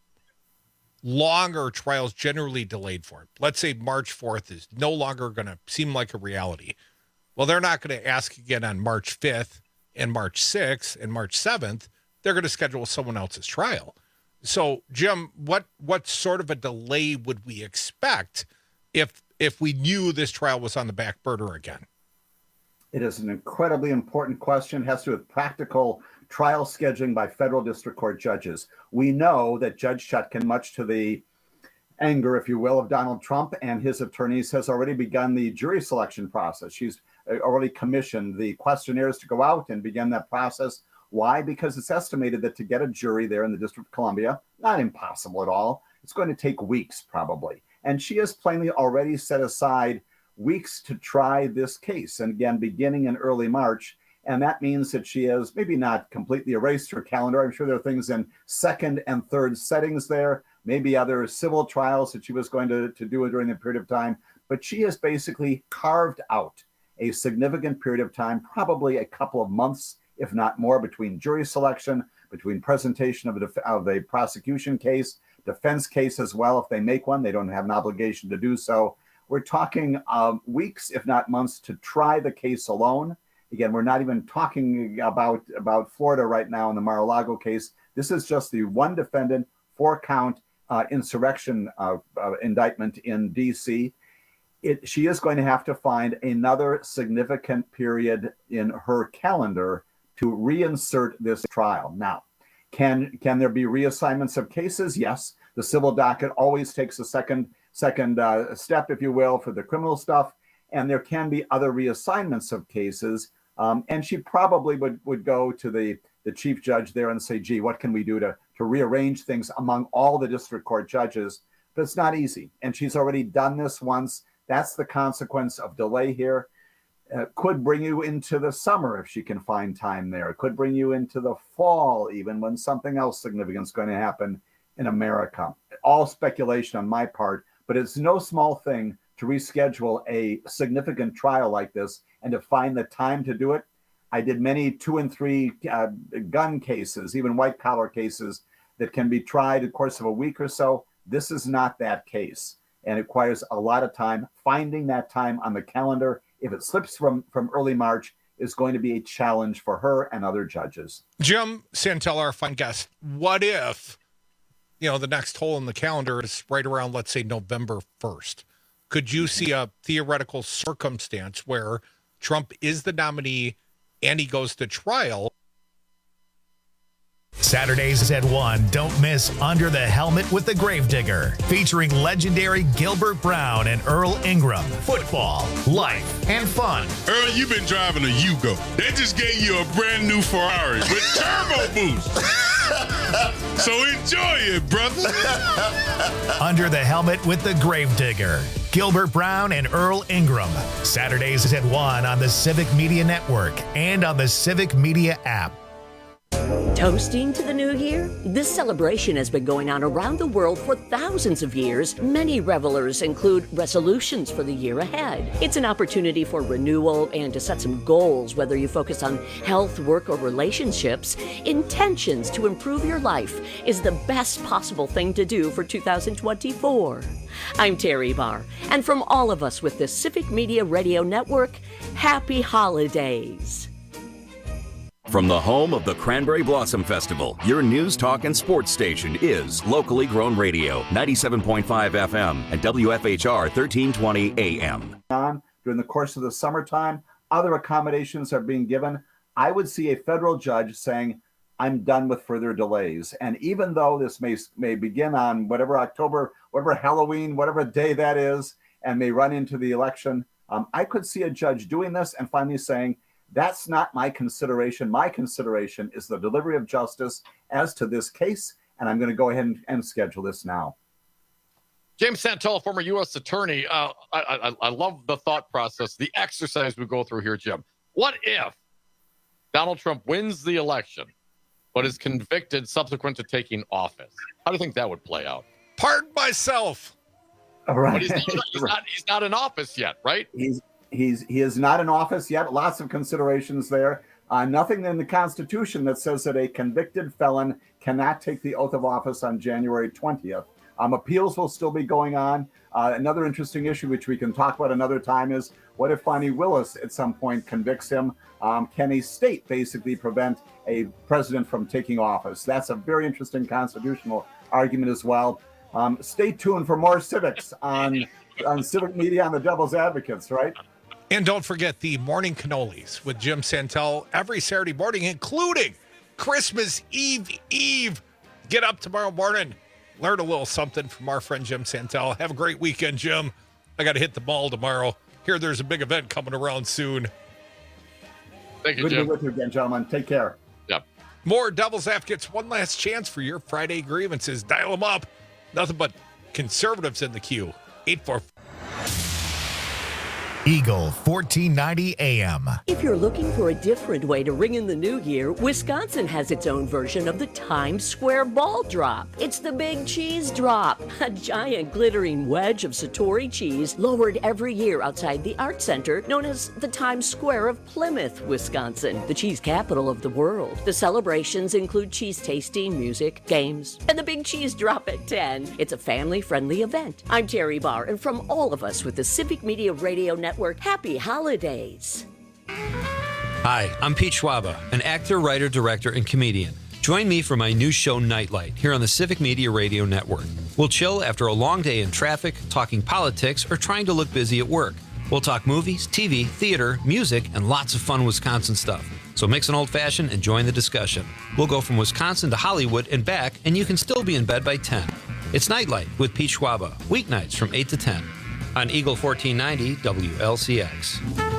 long are trials generally delayed for? Let's say March 4th is no longer going to seem like a reality. Well, they're not going to ask again on March 5th and March 6th and March 7th. They're going to schedule someone else's trial. So, Jim, what sort of a delay would we expect if we knew this trial was on the back burner again? It is an incredibly important question. It has to do with practical trial scheduling by federal district court judges. We know that Judge Chutkan, much to the anger, if you will, of Donald Trump and his attorneys, has already begun the jury selection process. She's already commissioned the questionnaires to go out and begin that process. Why? Because it's estimated that to get a jury there in the District of Columbia, not impossible at all, it's going to take weeks probably. And she has plainly already set aside weeks to try this case, and again, beginning in early March. And that means that she has maybe not completely erased her calendar. I'm sure there are things in second and third settings there, maybe other civil trials that she was going to do during the period of time. But she has basically carved out a significant period of time, probably a couple of months, if not more, between jury selection, between presentation of a prosecution case, defense case as well. If they make one, they don't have an obligation to do so. We're talking weeks, if not months, to try the case alone. Again, we're not even talking about Florida right now in the Mar-a-Lago case. This is just the one defendant, 4-count insurrection indictment in D.C. She is going to have to find another significant period in her calendar to reinsert this trial. Now, can there be reassignments of cases? Yes. The civil docket always takes a second step, if you will, for the criminal stuff. And there can be other reassignments of cases. And she probably would go to the chief judge there and say, gee, what can we do to rearrange things among all the district court judges? But it's not easy. And she's already done this once. That's the consequence of delay here. Could bring you into the summer if she can find time there. It could bring you into the fall, even when something else significant is going to happen in America. All speculation on my part, but it's no small thing to reschedule a significant trial like this and to find the time to do it. I did many 2 and 3 gun cases, even white collar cases that can be tried in the course of a week or so. This is not that case. and it requires a lot of time. Finding that time on the calendar, if it slips from early March, is going to be a challenge for her and other judges. Jim Santel, our fine guest, what if, the next hole in the calendar is right around, let's say, November 1st? Could you see a theoretical circumstance where Trump is the nominee and he goes to trial? Saturdays at 1, don't miss Under the Helmet with the Gravedigger, featuring legendary Gilbert Brown and Earl Ingram. Football, life, and fun. Earl, you've been driving a Yugo. They just gave you a brand new Ferrari with turbo boost. So enjoy it, brother. Under the Helmet with the Gravedigger, Gilbert Brown and Earl Ingram. Saturdays at 1 on the Civic Media Network and on the Civic Media app. Toasting to the new year? This celebration has been going on around the world for thousands of years. Many revelers include resolutions for the year ahead. It's an opportunity for renewal and to set some goals, whether you focus on health, work, or relationships. Intentions to improve your life is the best possible thing to do for 2024. I'm Terry Barr, and from all of us with the Civic Media Radio Network, happy holidays. From the home of the Cranberry Blossom Festival, your news, talk, and sports station is locally grown radio, 97.5 FM and WFHR 1320 AM. During the course of the summertime, other accommodations are being given. I would see a federal judge saying, I'm done with further delays. And even though this may begin on whatever October, whatever Halloween, whatever day that is, and may run into the election, I could see a judge doing this and finally saying, that's not my consideration. My consideration is the delivery of justice as to this case, and I'm going to go ahead and schedule this now. James Santel, former U.S. attorney. I love the thought process, the exercise we go through here, Jim. What if Donald Trump wins the election, but is convicted subsequent to taking office? How do you think that would play out? Pardon myself. All right. But he's not in office yet, right? He is not in office yet. Lots of considerations there. Nothing in the Constitution that says that a convicted felon cannot take the oath of office on January 20th. Appeals will still be going on. Another interesting issue, which we can talk about another time, is what if Fani Willis at some point convicts him? Can a state basically prevent a president from taking office? That's a very interesting constitutional argument as well. Stay tuned for more civics on Civic Media on the Devil's Advocates, right? And don't forget the morning cannolis with Jim Santel every Saturday morning, including Christmas Eve. Get up tomorrow morning. Learn a little something from our friend Jim Santel. Have a great weekend, Jim. I got to hit the mall tomorrow. Hear there's a big event coming around soon. Thank you, Good Jim. to be with you again, gentlemen. Take care. Yep. More Devil's Advocates. One last chance for your Friday grievances. Dial them up. Nothing but conservatives in the queue. 844. Eagle 1490 AM. If you're looking for a different way to ring in the new year, Wisconsin has its own version of the Times Square ball drop. It's the Big Cheese Drop, a giant glittering wedge of Satori cheese lowered every year outside the Art Center, known as the Times Square of Plymouth, Wisconsin, the cheese capital of the world. The celebrations include cheese tasting, music, games, and the Big Cheese Drop at 10. It's a family-friendly event. I'm Terry Barr, and from all of us with the Civic Media Radio Network, happy holidays. Hi, I'm Pete Schwaba, an actor, writer, director, and comedian. Join me for my new show, Nightlight, here on the Civic Media Radio Network. We'll chill after a long day in traffic, talking politics, or trying to look busy at work. We'll talk movies, TV, theater, music, and lots of fun Wisconsin stuff. So mix an old-fashioned and join the discussion. We'll go from Wisconsin to Hollywood and back, and you can still be in bed by 10. It's Nightlight with Pete Schwaba, weeknights from 8 to 10. On Eagle 1490 WLCX.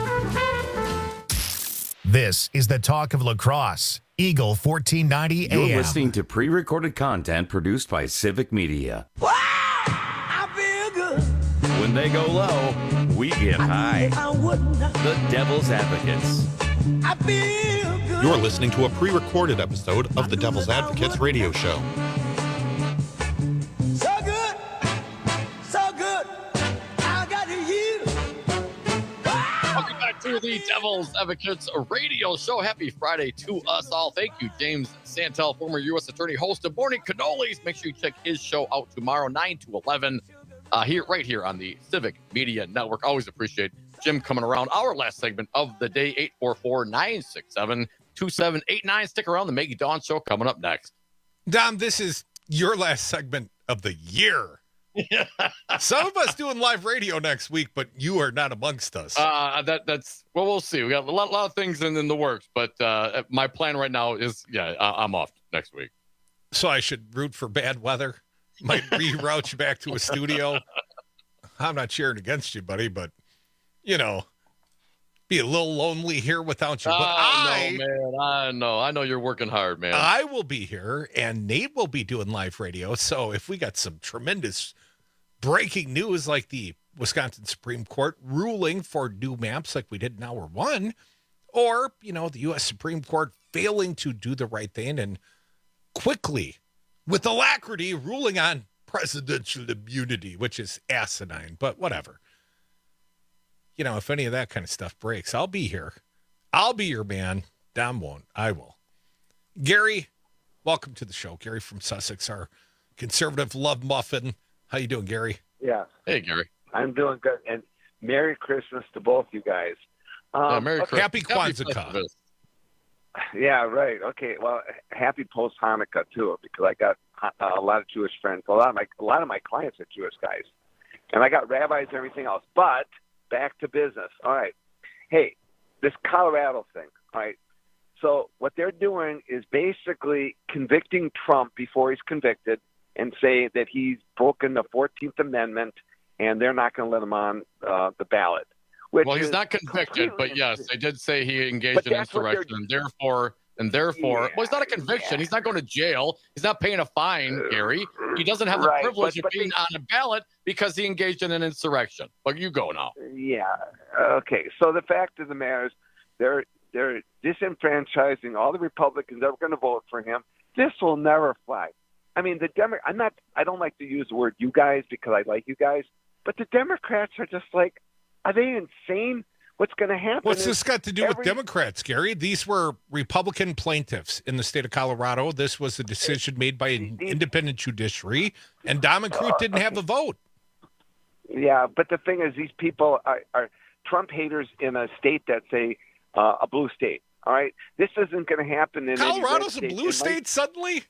This is the talk of lacrosse. Eagle 1490 AM. You're listening to pre-recorded content produced by Civic Media. Wow, I feel good. When they go low, we get high. The Devil's Advocates. I feel good. You're listening to a pre-recorded episode of the Devil's Advocates radio show. To the Devil's Advocates radio show. Happy Friday to us all. Thank you, James Santel, former U.S. attorney, host of Morning Cannolis. Make sure you check his show out tomorrow, 9 to 11. right here on the Civic Media Network. Always appreciate Jim coming around. Our last segment of the day, 844-967-2789. Stick around. The Maggie Dawn Show coming up next. Dom, this is your last segment of the year. Some of us doing live radio next week, but you are not amongst us. That's well, we'll see. We got a lot of things in the works, but my plan right now is, I'm off next week. So I should root for bad weather. Might reroute you back to a studio. I'm not cheering against you, buddy, but be a little lonely here without you. But I know you're working hard, man. I will be here, and Nate will be doing live radio. So if we got some tremendous breaking news like the Wisconsin Supreme Court ruling for new maps like we did in hour one, or, the U.S. Supreme Court failing to do the right thing and quickly, with alacrity, ruling on presidential immunity, which is asinine, but whatever. If any of that kind of stuff breaks, I'll be here. I'll be your man. Dom won't. I will. Gary, welcome to the show. Gary from Sussex, our conservative love muffin. How you doing, Gary? Yeah. Hey, Gary. I'm doing good. And Merry Christmas to both you guys. Merry Christmas. Happy Kwanzaa. Yeah, right. Okay. Well, happy post Hanukkah too, because I got a lot of Jewish friends. A lot of my clients are Jewish guys, and I got rabbis and everything else. But back to business. All right. Hey, this Colorado thing. All right. So what they're doing is basically convicting Trump before he's convicted and say that he's broken the 14th Amendment, and they're not going to let him on the ballot. Well, he's not convicted, but yes, they did say he engaged in insurrection, and therefore, well, it's not a conviction. He's not going to jail. He's not paying a fine, Gary. He doesn't have the privilege of being on a ballot because he engaged in an insurrection. But you go now. Yeah. Okay. So the fact of the matter is, they're disenfranchising all the Republicans that were going to vote for him. This will never fly. I mean, I don't like to use the word "you guys" because I like you guys, but the Democrats are just like. Are they insane? What's going to happen? What's this got to do with Democrats, Gary? These were Republican plaintiffs in the state of Colorado. This was a decision made by an independent judiciary, and Dom and Crute didn't have a vote. Yeah, but the thing is, these people are Trump haters in a state that's a blue state. All right? This isn't going to happen in Colorado's a blue state suddenly?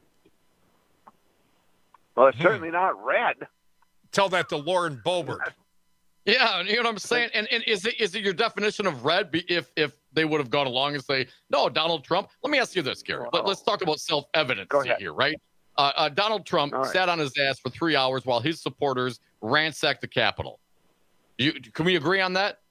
Well, it's certainly not red. Tell that to Lauren Boebert. Yeah, you know what I'm saying? And is it your definition of red if they would have gone along and say, no, Donald Trump? Let me ask you this, Gary. Let's talk about self-evidency here, right? Donald Trump sat on his ass for 3 hours while his supporters ransacked the Capitol. Can we agree on that?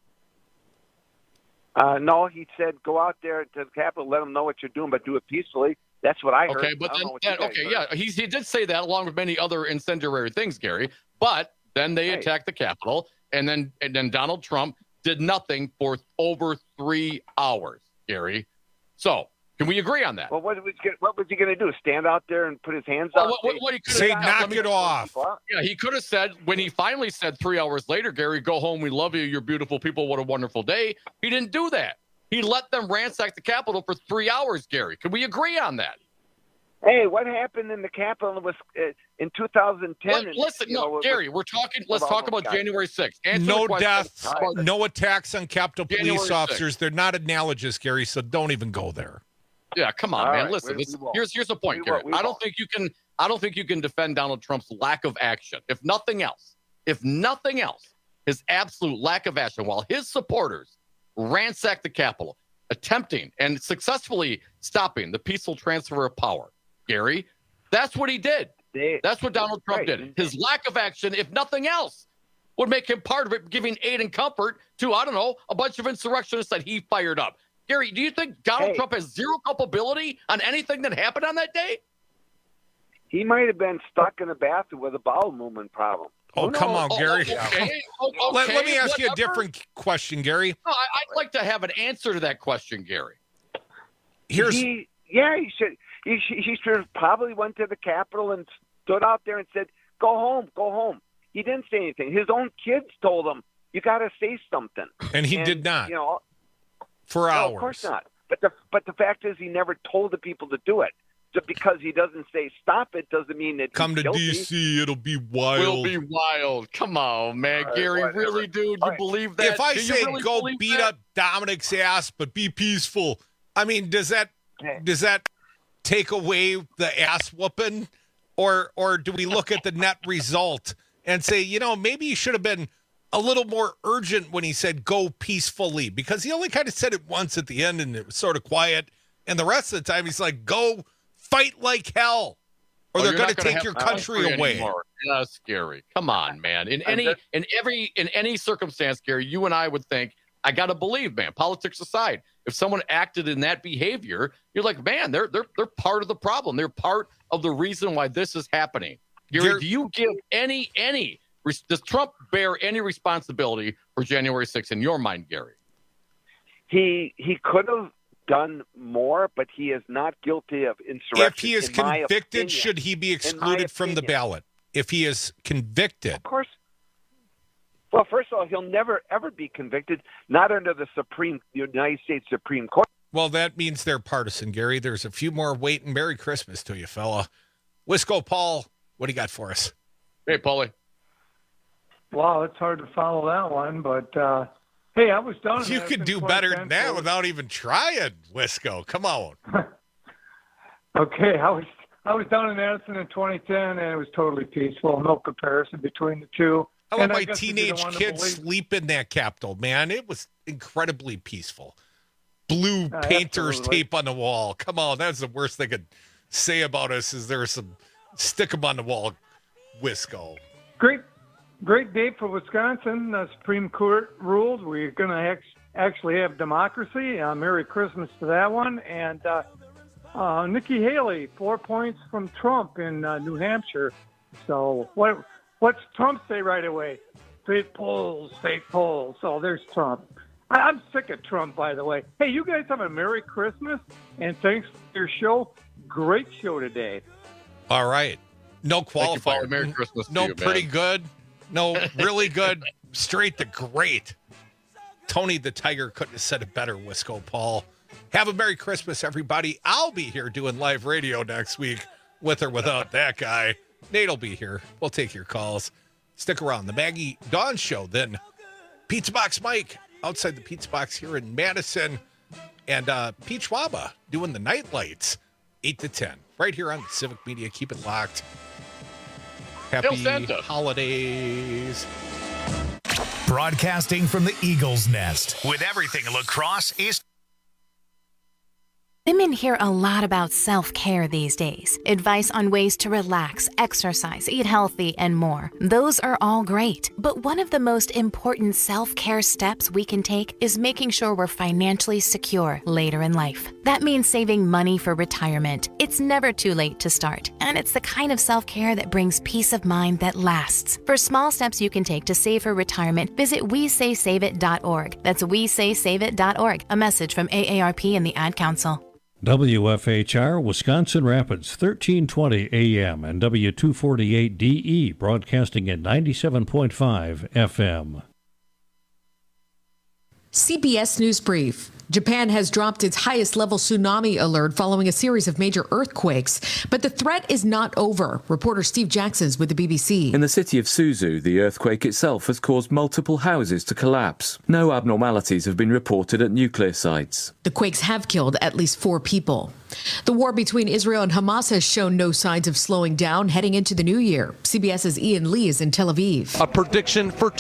No, he said, go out there to the Capitol, let them know what you're doing, but do it peacefully. That's what I heard. Okay, but he did say that along with many other incendiary things, Gary. But then they attacked the Capitol. And then Donald Trump did nothing for over 3 hours, Gary. So can we agree on that? Well, what was he going to do? Stand out there and put his hands up? What he say, knock it off. Yeah, he could have said, when he finally said 3 hours later, Gary, go home. We love you. You're beautiful people. What a wonderful day. He didn't do that. He let them ransack the Capitol for 3 hours, Gary. Can we agree on that? Hey, what happened in the Capitol was in 2010? Gary, let's talk about January 6th. No deaths, no attacks on Capitol Police officers. They're not analogous, Gary, so don't even go there. Yeah, come on, man. Listen, here's the point, Gary. I don't think you can defend Donald Trump's lack of action. If nothing else, his absolute lack of action while his supporters ransacked the Capitol, attempting and successfully stopping the peaceful transfer of power. Gary, that's what he did. That's what Donald Trump did. His lack of action, if nothing else, would make him part of it, giving aid and comfort to, I don't know, a bunch of insurrectionists that he fired up. Gary, do you think Donald Trump has zero culpability on anything that happened on that day? He might have been stuck in a bathroom with a bowel movement problem. Oh, come on, Gary. Okay, let me ask you a different question, Gary. No, I'd like to have an answer to that question, Gary. He should. He should have probably went to the Capitol and stood out there and said, go home. He didn't say anything. His own kids told him, you got to say something. And he did not. For hours. Of course not. But the fact is he never told the people to do it. just because he doesn't say stop it doesn't mean that Come he's to guilty. D.C., it'll be wild. Will be wild. Come on, man. All right, Gary, whatever. really, dude? All You right. believe that? If I Do you say really go believe beat that? up Dominic's ass, but be peaceful, I mean, does that take away the ass whooping, or do we look at the net result and say, maybe he should have been a little more urgent when he said go peacefully, because he only kind of said it once at the end and it was sort of quiet, and the rest of the time he's like, go fight like hell, or they're going to take your country away. Anymore. Yes, Gary. Come on, man. In any circumstance, Gary, you and I would think, I got to believe, man, politics aside, if someone acted in that behavior, you're like, man, they're part of the problem. They're part of the reason why this is happening. Gary, do you give does Trump bear any responsibility for January 6th in your mind, Gary? He could have done more, but he is not guilty of insurrection. If he is convicted, should he be excluded from the ballot? If he is convicted. Of course. Well, first of all, he'll never, ever be convicted, not under the United States Supreme Court. Well, that means they're partisan, Gary. There's a few more waiting. Merry Christmas to you, fella. Wisco Paul, what do you got for us? Hey, Paulie. Wow, it's hard to follow that one, but hey, I was down. You could do better than that without even trying, Wisco. Come on. Okay, I was down in Madison in 2010, and it was totally peaceful. No comparison between the two. I let my teenage kids sleep in that Capitol, man. It was incredibly peaceful. Blue painter's tape on the wall. Come on, that's the worst they could say about us is there's some stick 'em on the wall, Wisco. Great day for Wisconsin. The Supreme Court ruled we're going to actually have democracy. Merry Christmas to that one. And Nikki Haley, 4 points from Trump in New Hampshire. So what's Trump say right away? Fake polls. So there's Trump. I'm sick of Trump, by the way. Hey, you guys have a Merry Christmas, and thanks for your show. Great show today. All right. No qualifier. Merry Christmas to no you, pretty man. good. No really good. Straight to great. Tony the Tiger couldn't have said it better, Wisco Paul. Have a Merry Christmas, everybody. I'll be here doing live radio next week with or without that guy. Nate'll be here. We'll take your calls. Stick around. The Maggie Dawn Show, then Pizza Box Mike outside the Pizza Box here in Madison, and Pete Schwaba doing the night lights 8 to 10 right here on the Civic Media. Keep it locked. Happy holidays. Broadcasting from the Eagles Nest with everything lacrosse is. Women hear a lot about self-care these days. Advice on ways to relax, exercise, eat healthy, and more. Those are all great. But one of the most important self-care steps we can take is making sure we're financially secure later in life. That means saving money for retirement. It's never too late to start. And it's the kind of self-care that brings peace of mind that lasts. For small steps you can take to save for retirement, visit WeSaySaveIt.org. That's WeSaySaveIt.org. A message from AARP and the Ad Council. WFHR, Wisconsin Rapids, 1320 AM and W248DE, broadcasting at 97.5 FM. CBS News Brief. Japan has dropped its highest level tsunami alert following a series of major earthquakes, but the threat is not over. Reporter Steve Jackson's with the BBC. In the city of Suzu, the earthquake itself has caused multiple houses to collapse. No abnormalities have been reported at nuclear sites. The quakes have killed at least 4 people. The war between Israel and Hamas has shown no signs of slowing down heading into the new year. CBS's Ian Lee is in Tel Aviv. A prediction for